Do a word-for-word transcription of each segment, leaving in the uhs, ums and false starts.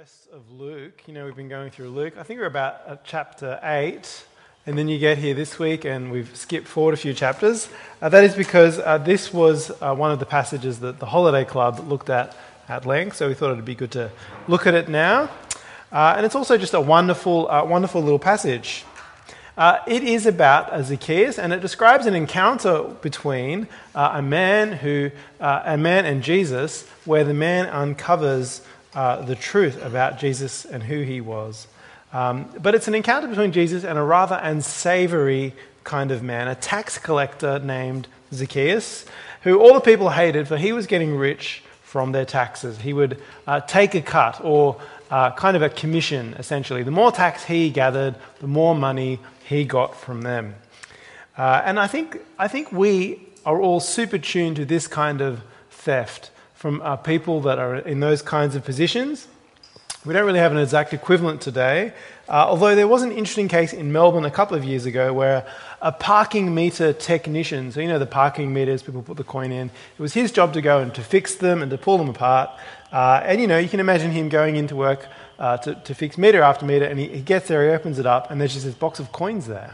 rest of Luke. You know, we've been going through Luke. I think we're about at chapter eight, and then you get here this week and we've skipped forward a few chapters. Uh, that is because uh, this was uh, one of the passages that the Holiday Club looked at at length, so we thought it would be good to look at it now. Uh, and it's also just a wonderful, uh, wonderful little passage. Uh, it is about uh, Zacchaeus, and it describes an encounter between uh, a man who, uh, a man and Jesus, where the man uncovers uh, the truth about Jesus and who he was. Um, but it's an encounter between Jesus and a rather unsavory kind of man, a tax collector named Zacchaeus, who all the people hated, for he was getting rich from their taxes. He would uh, take a cut, or uh, kind of a commission, essentially. The more tax he gathered, the more money he got from them. Uh, and I think I think we are all super tuned to this kind of theft from uh, people that are in those kinds of positions. We don't really have an exact equivalent today, uh, although there was an interesting case in Melbourne a couple of years ago where a parking meter technician, so you know the parking meters, people put the coin in, it was his job to go and to fix them and to pull them apart. Uh, and you know, you can imagine him going into work uh, to, to fix meter after meter, and he, he gets there, he opens it up, and there's just this box of coins there.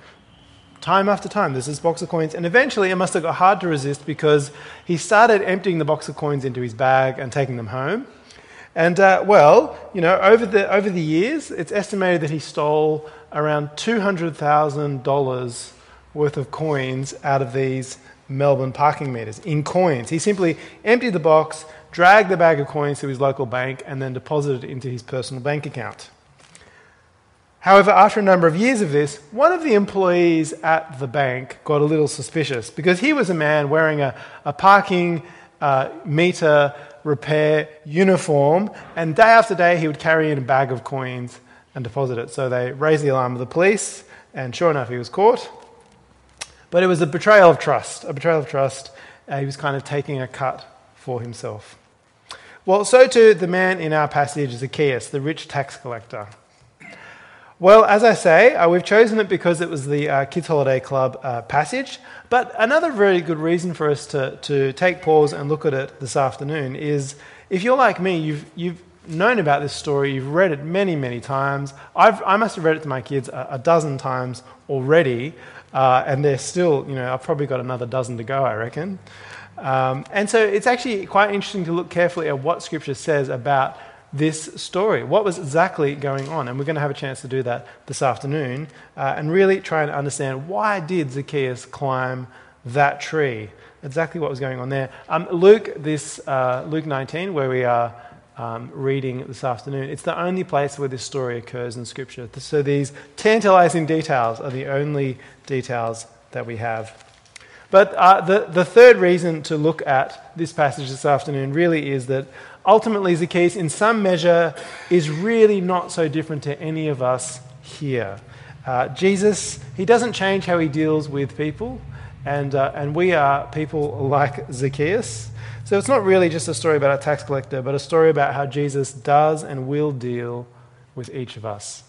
Time after time, there's this box of coins, and eventually it must have got hard to resist because he started emptying the box of coins into his bag and taking them home. And, uh, well, you know, over the over the years, it's estimated that he stole around two hundred thousand dollars worth of coins out of these Melbourne parking meters, in coins. He simply emptied the box, dragged the bag of coins to his local bank, and then deposited it into his personal bank account. However, after a number of years of this, one of the employees at the bank got a little suspicious because he was a man wearing a, a parking uh, meter repair uniform, and day after day he would carry in a bag of coins and deposit it. So they raised the alarm of the police, and sure enough, he was caught. But it was a betrayal of trust, a betrayal of trust. Uh, he was kind of taking a cut for himself. Well, so too the man in our passage, Zacchaeus, the rich tax collector. Well, as I say, uh, we've chosen it because it was the uh, Kids Holiday Club uh, passage. But another very good reason for us to, to take pause and look at it this afternoon is, if you're like me, you've you've known about this story, you've read it many, many times. I've I must have read it to my kids a, a dozen times already, uh, and they're still, you know, I've probably got another dozen to go, I reckon. Um, and so it's actually quite interesting to look carefully at what Scripture says about this story. What was exactly going on? And we're going to have a chance to do that this afternoon uh, and really try and understand, why did Zacchaeus climb that tree? Exactly what was going on there. Um, Luke, this uh, Luke nineteen, where we are um, reading this afternoon, it's the only place where this story occurs in Scripture. So these tantalizing details are the only details that we have. But uh, the, the third reason to look at this passage this afternoon really is that ultimately Zacchaeus, in some measure, is really not so different to any of us here. Uh, Jesus, he doesn't change how he deals with people, and uh, and we are people like Zacchaeus. So it's not really just a story about a tax collector, but a story about how Jesus does and will deal with each of us.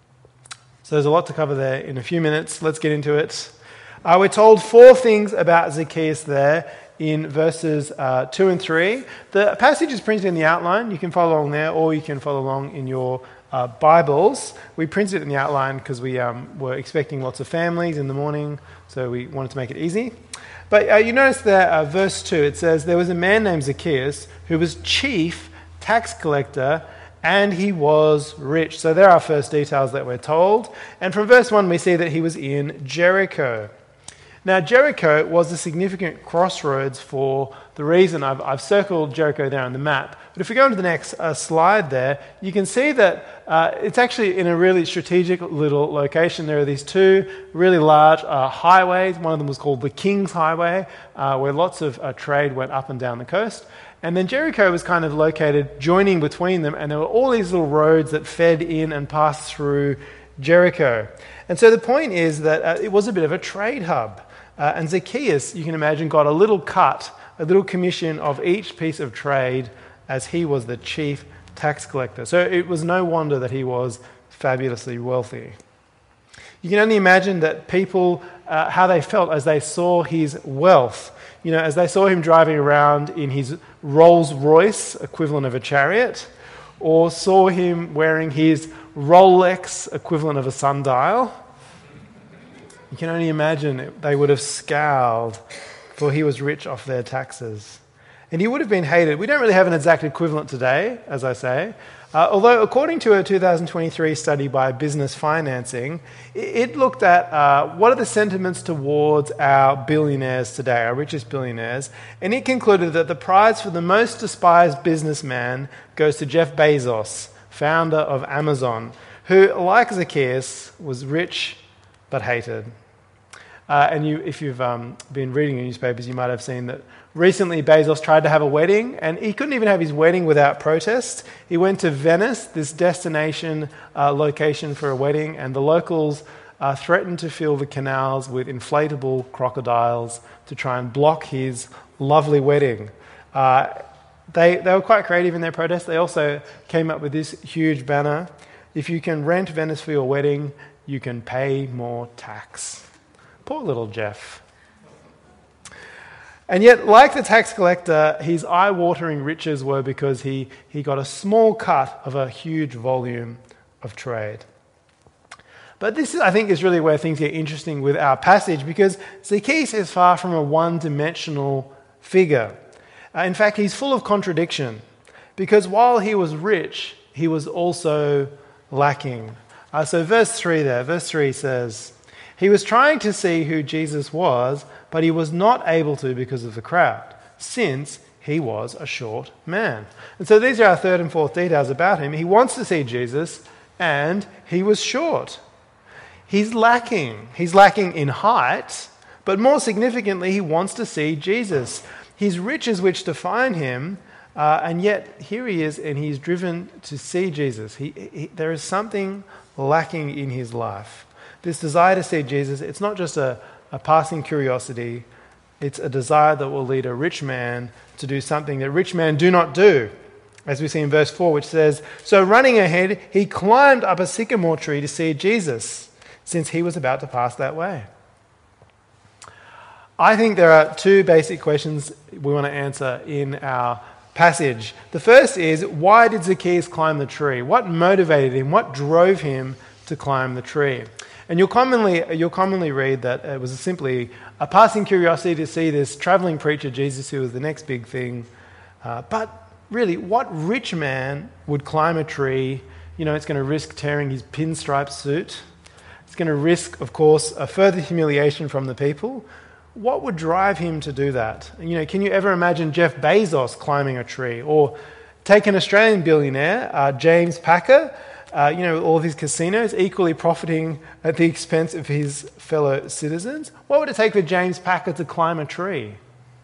So there's a lot to cover there in a few minutes. Let's get into it. Uh, we're told four things about Zacchaeus there in verses uh, two and three. The passage is printed in the outline. You can follow along there, or you can follow along in your uh, Bibles. We printed it in the outline because we um, were expecting lots of families in the morning, so we wanted to make it easy. But uh, you notice there, uh, verse two, it says, there was a man named Zacchaeus who was chief tax collector, and he was rich. So there are our first details that we're told. And from verse one, we see that he was in Jericho. Now, Jericho was a significant crossroads for the reason I've, I've circled Jericho there on the map. But if we go on to the next uh, slide there, you can see that uh, it's actually in a really strategic little location. There are these two really large uh, highways. One of them was called the King's Highway, uh, where lots of uh, trade went up and down the coast. And then Jericho was kind of located joining between them, and there were all these little roads that fed in and passed through Jericho. And so the point is that uh, it was a bit of a trade hub. Uh, and Zacchaeus, you can imagine, got a little cut, a little commission of each piece of trade, as he was the chief tax collector. So it was no wonder that he was fabulously wealthy. You can only imagine that people, uh, how they felt as they saw his wealth. You know, as they saw him driving around in his Rolls Royce, equivalent of a chariot, or saw him wearing his Rolex equivalent of a sundial, you can only imagine they would have scowled, for he was rich off their taxes. And he would have been hated. We don't really have an exact equivalent today, as I say. Uh, although, according to a two thousand twenty-three study by Business Financing, it, it looked at uh, what are the sentiments towards our billionaires today, our richest billionaires, and it concluded that the prize for the most despised businessman goes to Jeff Bezos, founder of Amazon, who, like Zacchaeus, was rich but hated. Uh, and you, if you've um, been reading the newspapers, you might have seen that recently Bezos tried to have a wedding, and he couldn't even have his wedding without protest. He went to Venice, this destination uh, location for a wedding, and the locals uh, threatened to fill the canals with inflatable crocodiles to try and block his lovely wedding. Uh, they, they were quite creative in their protest. They also came up with this huge banner: if you can rent Venice for your wedding, you can pay more tax. Poor little Jeff. And yet, like the tax collector, his eye-watering riches were because he, he got a small cut of a huge volume of trade. But this, I think, is really where things get interesting with our passage, because Zacchaeus is far from a one-dimensional figure. Uh, in fact, he's full of contradiction, because while he was rich, he was also lacking. Uh, so verse three there, verse three says, he was trying to see who Jesus was, but he was not able to because of the crowd, since he was a short man. And so these are our third and fourth details about him. He wants to see Jesus, and he was short. He's lacking. He's lacking in height, but more significantly, he wants to see Jesus. His riches which define him, uh, and yet here he is, and he's driven to see Jesus. He, he, there is something lacking in his life. This desire to see Jesus, it's not just a, a passing curiosity, it's a desire that will lead a rich man to do something that rich men do not do. As we see in verse four, which says, so running ahead, he climbed up a sycamore tree to see Jesus, since he was about to pass that way. I think there are two basic questions we want to answer in our passage. The first is, why did Zacchaeus climb the tree? What motivated him? What drove him to climb the tree? And you'll commonly you'll commonly read that it was simply a passing curiosity to see this traveling preacher Jesus, who was the next big thing. Uh, but really, what rich man would climb a tree? You know, it's going to risk tearing his pinstripe suit. It's going to risk, of course, a further humiliation from the people. What would drive him to do that? You know, can you ever imagine Jeff Bezos climbing a tree? Or take an Australian billionaire, uh, James Packer, uh, you know, all of his casinos, equally profiting at the expense of his fellow citizens. What would it take for James Packer to climb a tree?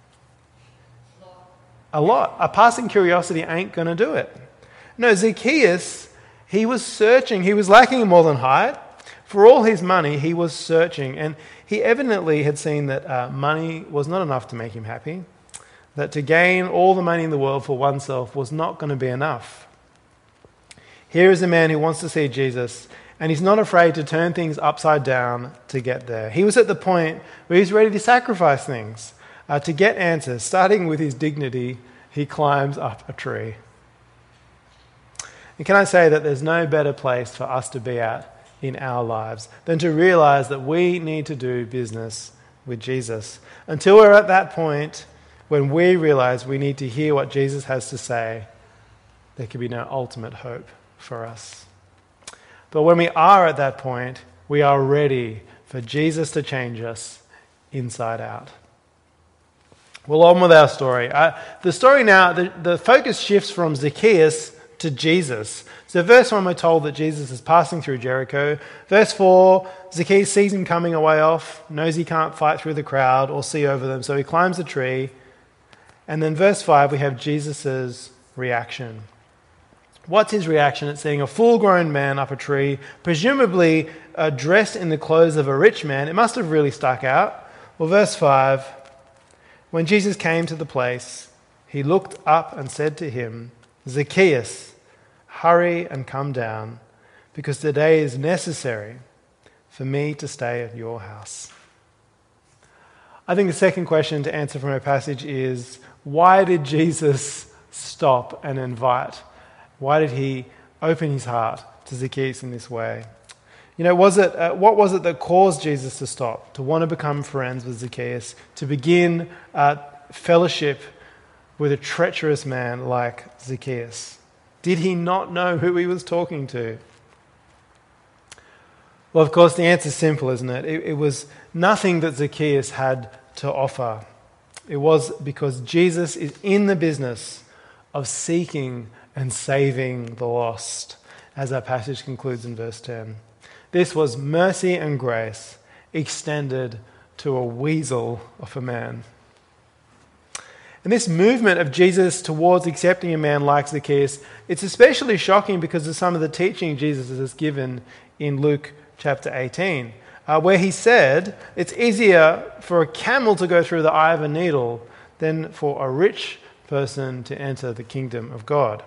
A lot. A passing curiosity ain't going to do it. No, Zacchaeus, he was searching. He was lacking in more than height. For all his money, he was searching. And he evidently had seen that uh, money was not enough to make him happy, that to gain all the money in the world for oneself was not going to be enough. Here is a man who wants to see Jesus, and he's not afraid to turn things upside down to get there. He was at the point where he's ready to sacrifice things uh, to get answers. Starting with his dignity, he climbs up a tree. And can I say that there's no better place for us to be at in our lives than to realize that we need to do business with Jesus. Until we're at that point when we realize we need to hear what Jesus has to say, there can be no ultimate hope for us. But when we are at that point, we are ready for Jesus to change us inside out. Well, on with our story. Uh, the story now, the, the focus shifts from Zacchaeus to Jesus. So verse one, we're told that Jesus is passing through Jericho. Verse four, Zacchaeus sees him coming a way off, knows he can't fight through the crowd or see over them, so he climbs the tree. And then verse five, we have Jesus' reaction. What's his reaction at seeing a full-grown man up a tree, presumably uh, dressed in the clothes of a rich man? It must have really stuck out. Well, verse five, when Jesus came to the place, he looked up and said to him, Zacchaeus, hurry and come down, because today is necessary for me to stay at your house. I think the second question to answer from our passage is, why did Jesus stop and invite Why did he open his heart to Zacchaeus in this way? You know, was it uh, what was it that caused Jesus to stop, to want to become friends with Zacchaeus, to begin uh, fellowship with a treacherous man like Zacchaeus? Did he not know who he was talking to? Well, of course, the answer is simple, isn't it? It, it was nothing that Zacchaeus had to offer. It was because Jesus is in the business of seeking and saving the lost, as our passage concludes in verse ten. This was mercy and grace extended to a weasel of a man. And this movement of Jesus towards accepting a man like Zacchaeus, it's especially shocking because of some of the teaching Jesus has given in Luke chapter eighteen, uh, where he said it's easier for a camel to go through the eye of a needle than for a rich person to enter the kingdom of God.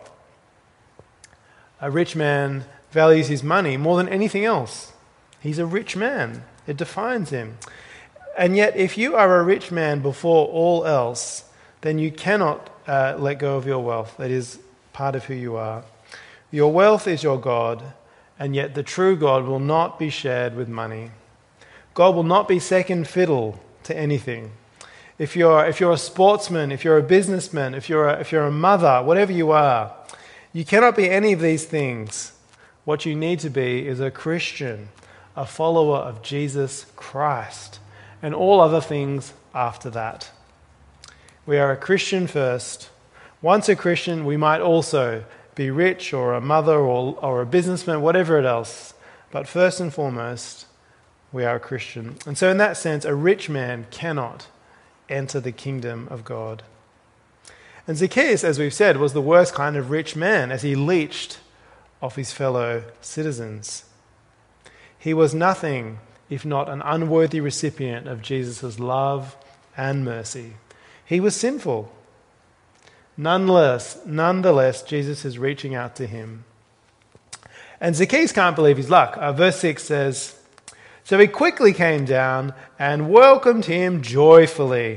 A rich man values his money more than anything else. He's a rich man. It defines him. And yet, if you are a rich man before all else, then you cannot uh, let go of your wealth. That is part of who you are. Your wealth is your God, and yet the true God will not be shared with money. God will not be second fiddle to anything. If you're, if you're a sportsman, if you're a businessman, if you're a, if you're a mother, whatever you are, you cannot be any of these things. What you need to be is a Christian, a follower of Jesus Christ, and all other things after that. We are a Christian first. Once a Christian, we might also be rich or a mother or, or a businessman, whatever it else. But first and foremost, we are a Christian. And so in that sense, a rich man cannot enter the kingdom of God. And Zacchaeus, as we've said, was the worst kind of rich man as he leached off his fellow citizens. He was nothing if not an unworthy recipient of Jesus' love and mercy. He was sinful. Nonetheless, nonetheless, Jesus is reaching out to him. And Zacchaeus can't believe his luck. Uh, verse six says, "So he quickly came down and welcomed him joyfully."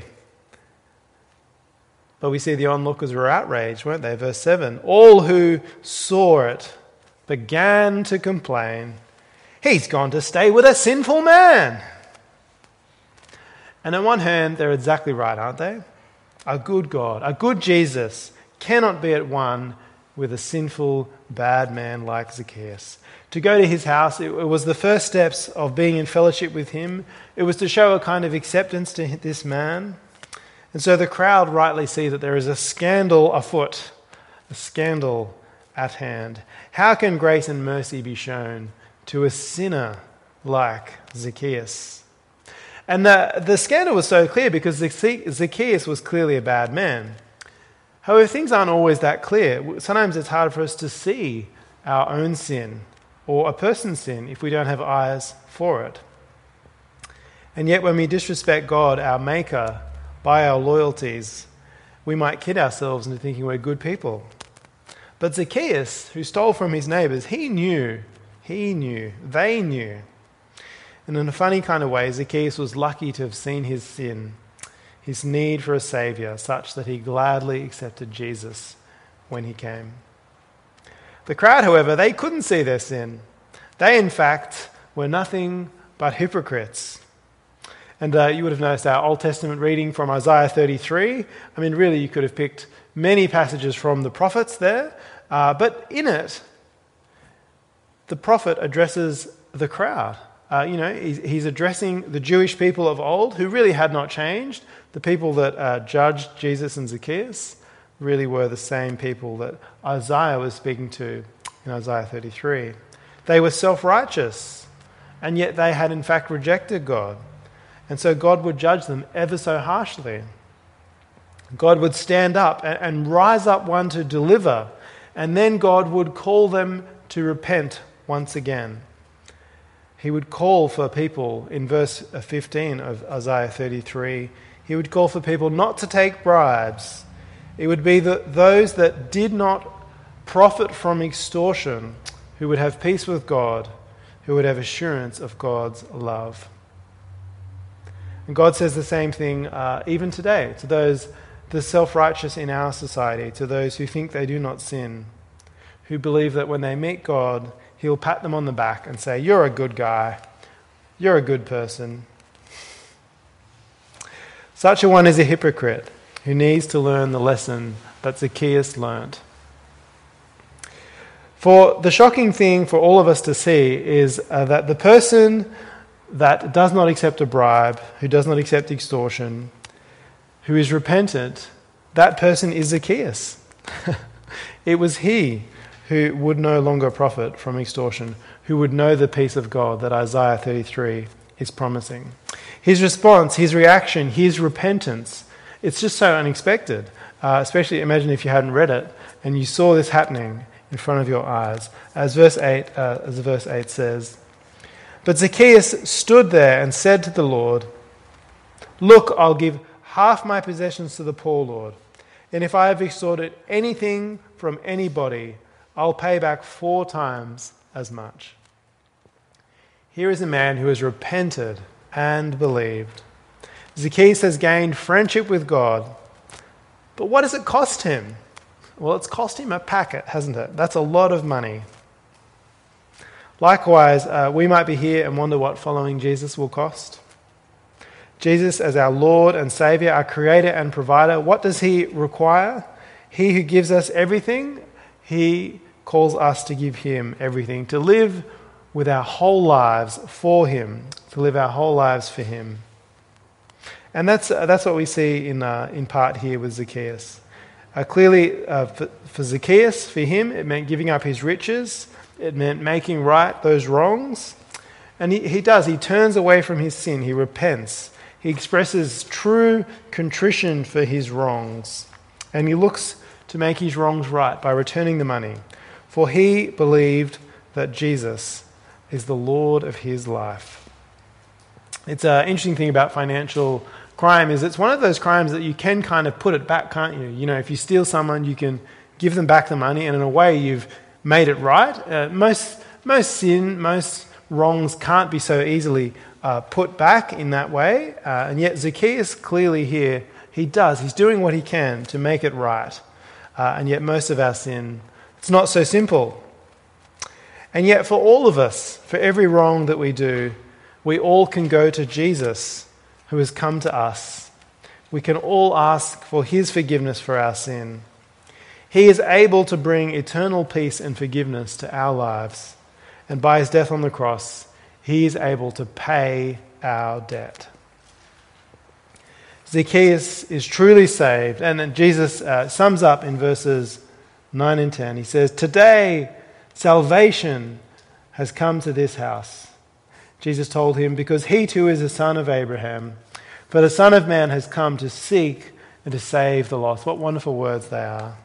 But we see the onlookers were outraged, weren't they? Verse seven, "All who saw it began to complain, 'He's gone to stay with a sinful man.'" And on one hand, they're exactly right, aren't they? A good God, a good Jesus cannot be at one with a sinful, bad man like Zacchaeus. To go to his house, it was the first steps of being in fellowship with him. It was to show a kind of acceptance to this man. And so the crowd rightly see that there is a scandal afoot, a scandal at hand. How can grace and mercy be shown to a sinner like Zacchaeus? And the, the scandal was so clear because Zacchaeus was clearly a bad man. However, things aren't always that clear. Sometimes it's hard for us to see our own sin or a person's sin if we don't have eyes for it. And yet when we disrespect God, our Maker, by our loyalties, we might kid ourselves into thinking we're good people. But Zacchaeus, who stole from his neighbours, he knew, he knew, they knew. And in a funny kind of way, Zacchaeus was lucky to have seen his sin, his need for a saviour, such that he gladly accepted Jesus when he came. The crowd, however, they couldn't see their sin. They, in fact, were nothing but hypocrites. And uh, you would have noticed our Old Testament reading from Isaiah thirty-three. I mean, really, you could have picked many passages from the prophets there. Uh, but in it, the prophet addresses the crowd. Uh, you know, he's, he's addressing the Jewish people of old who really had not changed. The people that uh, judged Jesus and Zacchaeus really were the same people that Isaiah was speaking to in Isaiah thirty-three. They were self-righteous, and yet they had in fact rejected God. And so God would judge them ever so harshly. God would stand up and, and rise up one to deliver, and then God would call them to repent once again. He would call for people, in verse fifteen of Isaiah thirty-three, he would call for people not to take bribes. It would be the, those that did not profit from extortion who would have peace with God, who would have assurance of God's love. And God says the same thing uh, even today to those, the self-righteous in our society, to those who think they do not sin, who believe that when they meet God, he'll pat them on the back and say, "You're a good guy. You're a good person." Such a one is a hypocrite who needs to learn the lesson that Zacchaeus learnt. For the shocking thing for all of us to see is uh, that the person that does not accept a bribe, who does not accept extortion, who is repentant, that person is Zacchaeus. It was he who would no longer profit from extortion, who would know the peace of God that Isaiah thirty-three is promising. His response, his reaction, his repentance, it's just so unexpected. Uh, especially imagine if you hadn't read it and you saw this happening in front of your eyes. As verse eight, uh, as verse eight says, "But Zacchaeus stood there and said to the Lord, 'Look, I'll give half my possessions to the poor, Lord, and if I have extorted anything from anybody, I'll pay back four times as much.'" Here is a man who has repented and believed. Zacchaeus has gained friendship with God, but what does it cost him? Well, it's cost him a packet, hasn't it? That's a lot of money. Likewise, uh, we might be here and wonder what following Jesus will cost. Jesus as our Lord and Saviour, our Creator and Provider, what does he require? He who gives us everything, he calls us to give him everything, to live with our whole lives for him, to live our whole lives for him. And that's uh, that's what we see in uh, in part here with Zacchaeus. Uh, clearly, uh, for, for Zacchaeus, for him, it meant giving up his riches. It meant making right those wrongs. And he, he does. He turns away from his sin. He repents. He expresses true contrition for his wrongs. And he looks to make his wrongs right by returning the money. For he believed that Jesus is the Lord of his life. It's an interesting thing about financial crime is it's one of those crimes that you can kind of put it back, can't you? You know, if you steal someone, you can give them back the money, and in a way you've made it right. Uh, most most sin, most wrongs can't be so easily uh, put back in that way, uh, and yet Zacchaeus clearly here, he does. He's doing what he can to make it right, uh, and yet most of our sin, it's not so simple. And yet for all of us, for every wrong that we do, we all can go to Jesus, who has come to us. We can all ask for his forgiveness for our sin. He is able to bring eternal peace and forgiveness to our lives. And by his death on the cross, he is able to pay our debt. Zacchaeus is truly saved. And then Jesus uh, sums up in verses nine and ten. He says, "Today salvation has come to this house." Jesus told him, because he too is a son of Abraham. For the Son of Man has come to seek and to save the lost. What wonderful words they are.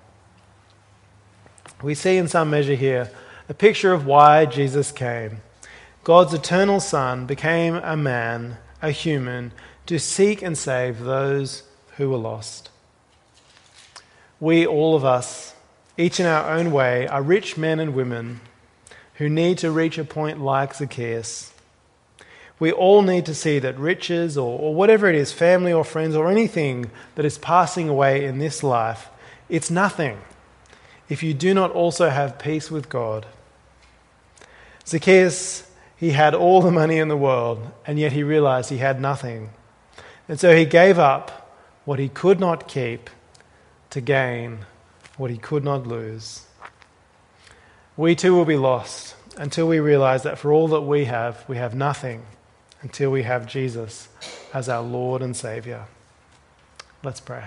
We see in some measure here a picture of why Jesus came. God's eternal Son became a man, a human, to seek and save those who were lost. We, all of us, each in our own way, are rich men and women who need to reach a point like Zacchaeus. We all need to see that riches or, or whatever it is, family or friends or anything that is passing away in this life, it's nothing if you do not also have peace with God. Zacchaeus, he had all the money in the world, and yet he realized he had nothing. And so he gave up what he could not keep to gain what he could not lose. We too will be lost until we realize that for all that we have, we have nothing until we have Jesus as our Lord and Saviour. Let's pray.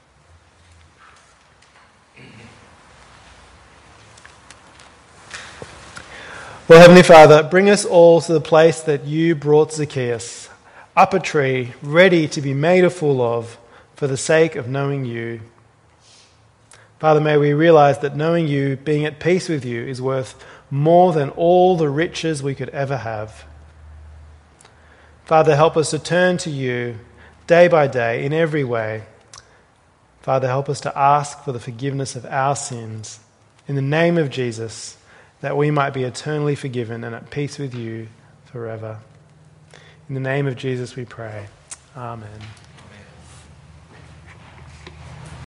Well, Heavenly Father, bring us all to the place that you brought Zacchaeus, up a tree, ready to be made a fool of for the sake of knowing you. Father, may we realize that knowing you, being at peace with you, is worth more than all the riches we could ever have. Father, help us to turn to you day by day in every way. Father, help us to ask for the forgiveness of our sins in the name of Jesus, that we might be eternally forgiven and at peace with you forever. In the name of Jesus we pray. Amen.